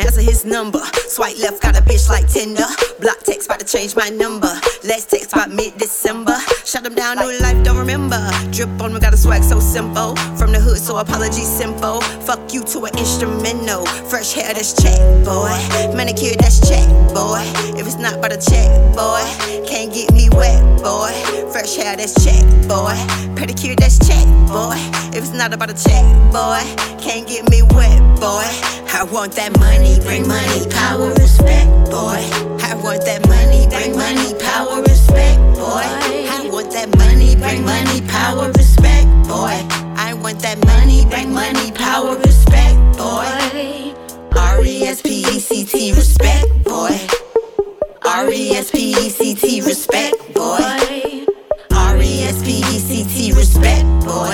answer his number. Swipe left, got a bitch like Tinder. Block text, about to change my number. Let's text about mid-December. Shut him down, new life, don't remember. Drip on me, got a swag so simple. From the hood, so apology simple. Fuck you to an instrumental. Fresh hair, that's check, boy. Manicure, that's check, boy. If it's not by the check, boy, can't get me wet, boy. Fresh hair, that's check, boy. Pedicure, that's check, boy. If it's not about a check, boy, can't get me wet, boy. I want that money, bring money, power, respect, boy. I want that money, bring money, power, respect, boy. I want that money, bring money, power, respect, boy. I want that money, bring money, power, respect, boy. R-E-S-P-E-C-T, respect, boy. R-E-S-P-E-C-T, respect, boy. R-E-S-P-E-C-T, respect, boy.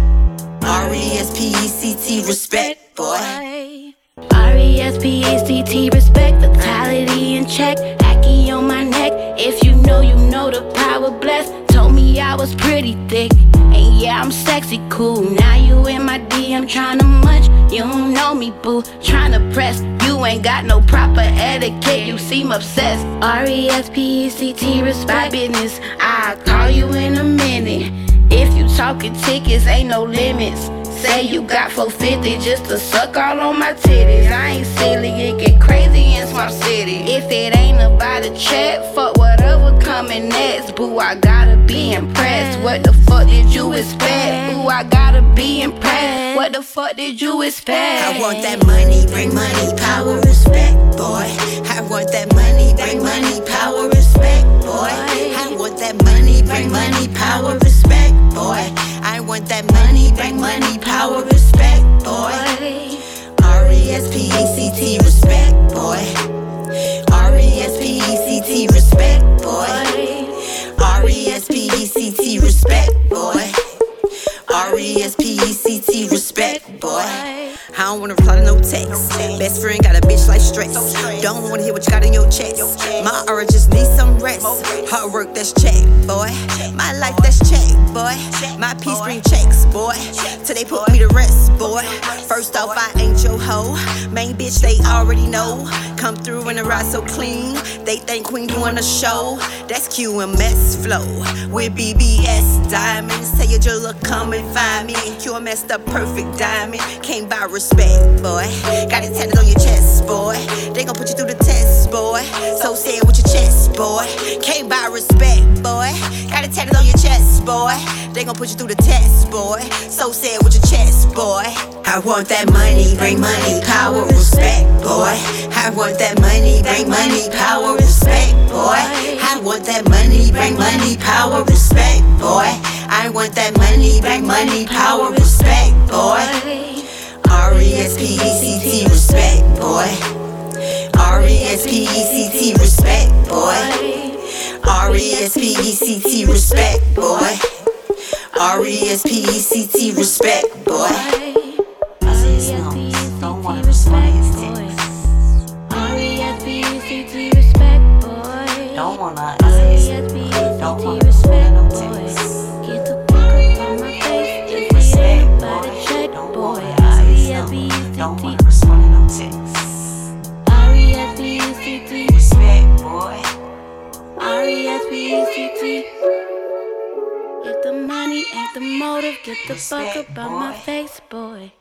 R-E-S-P-E-C-T, respect, boy. R-E-S-P-E-C-T, respect, vitality in check. Acky on my neck, if you know the power blessed. Told me I was pretty thick, and yeah, I'm sexy cool. Now you in my DM tryna munch, you don't know me boo. Tryna press, you ain't got no proper etiquette, you seem obsessed. R-E-S-P-E-C-T, respect business, I'll call you in a minute. If you talking tickets, ain't no limits. Say you got 450 just to suck all on my titties. I ain't silly, it get crazy in Smart City. If it ain't about a check, fuck whatever coming next. Boo, I gotta be impressed. What the fuck did you expect? Boo, I gotta be impressed. What the fuck did you expect? I want that money, bring money, power, respect, boy. I want that money, bring money, power, respect, boy. I want that money, bring money, power, respect, boy. I want that money, bring money, power, respect, boy. R-E-S-P-E-C-T, respect, boy. R-E-S-P-E-C-T, respect, boy. R-E-S-P-E-C-T, respect, boy. R-E-S-P-E-C-T, respect, boy. I don't wanna reply to no text. Best friend got a bitch like stress. Don't wanna hear what you got in your chest. My aura just needs some rest. Hard work, that's check, boy. My life, that's check, boy. My peace bring checks, boy. Till they put me to rest, boy. First off, I ain't your hoe. Main bitch, they already know. Come through in a ride so clean. They think Queen doing a show. That's QMS flow with BBS diamonds. Tell your jeweler come and find me. QMS the perfect diamond. Came by respect, boy. Got it tatted on your chest, boy. They gon' put you through the test, boy. So say it with your chest, boy. Came by respect, boy. Got it tatted on your chest, boy. They gon' put you through the test, boy. So say it with your chest, boy. I want that money, bring money, power, respect, boy. I want that money, bring money, power, respect, boy. I want that money, bring money, power, respect, boy. I want that money, bring money, power, respect, boy. R-E-S-P-E-C-T, respect, boy. R-E-S-P-E-C-T, respect, boy. R-E-S-P-E-C-T, respect, boy. R-E-S-P-E-C-T, respect, boy. I see his numbers, don't wanna respond his texts. R-E-S-P-E-C-T, respect, boy. Don't wanna answer his numbers, don't wanna respond them texts. Get the fuck up on my face if Respect, ain't about a boy. check, Don't boy. wanna answer his numbers, don't wanna respond them texts. R-E-S-P-E-C-T, Respect, boy. R-E-S-P-E-C-T. If the money ain't the motive, get the fuck Respect, up on my boy. face, boy.